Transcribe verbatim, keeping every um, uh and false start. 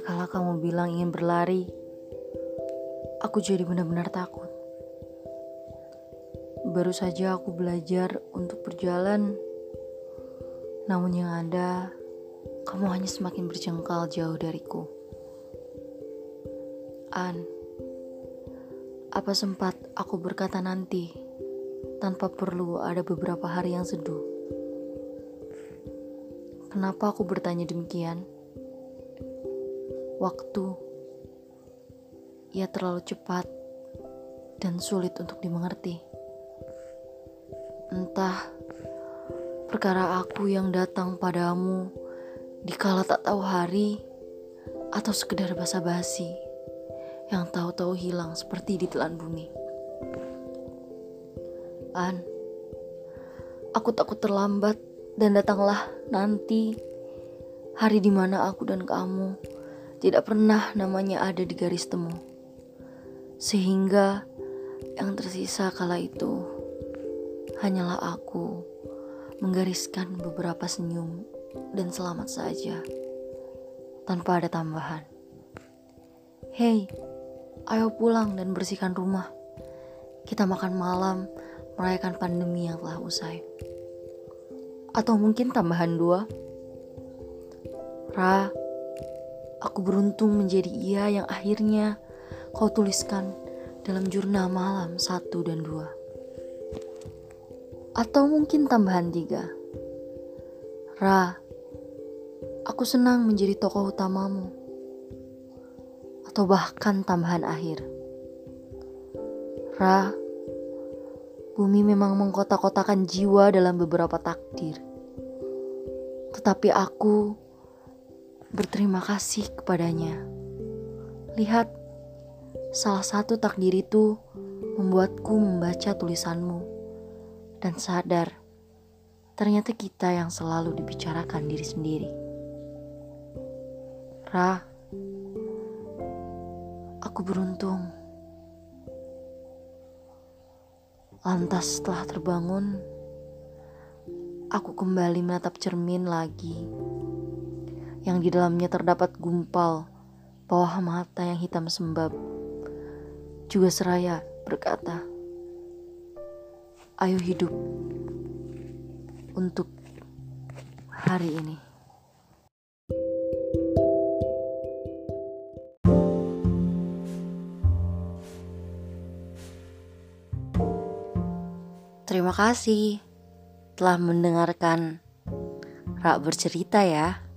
Kala kamu bilang ingin berlari, aku jadi benar-benar takut. Baru saja aku belajar untuk berjalan, namun yang ada, kamu hanya semakin berjengkal jauh dariku. An, apa sempat aku berkata nanti, tanpa perlu ada beberapa hari yang seduh? Kenapa aku bertanya demikian? Waktu, ia terlalu cepat dan sulit untuk dimengerti. Entah, perkara aku yang datang padamu dikala tak tahu hari, atau sekedar basa-basi yang tahu-tahu hilang seperti ditelan bumi. An, aku takut terlambat dan datanglah nanti hari di mana aku dan kamu tidak pernah namanya ada di garis temu. Sehingga yang tersisa kala itu hanyalah aku menggariskan beberapa senyum dan selamat saja, tanpa ada tambahan. Hei, ayo pulang dan bersihkan rumah. Kita makan malam merayakan pandemi yang telah usai. Atau mungkin tambahan dua. Ra, aku beruntung menjadi ia yang akhirnya kau tuliskan dalam jurnal malam satu dan dua. Atau mungkin tambahan tiga. Ra, aku senang menjadi tokoh utamamu. Atau bahkan tambahan akhir. Ra, bumi memang mengkotak-kotakan jiwa dalam beberapa takdir. Tetapi aku berterima kasih kepadanya. Lihat, salah satu takdir itu membuatku membaca tulisanmu dan sadar ternyata kita yang selalu dibicarakan diri sendiri. Ra, aku beruntung. Lantas setelah terbangun, aku kembali menatap cermin lagi, yang di dalamnya terdapat gumpal bawah mata yang hitam sembab. Juga seraya berkata, ayo hidup untuk hari ini. Terima kasih telah mendengarkan Ra bercerita ya.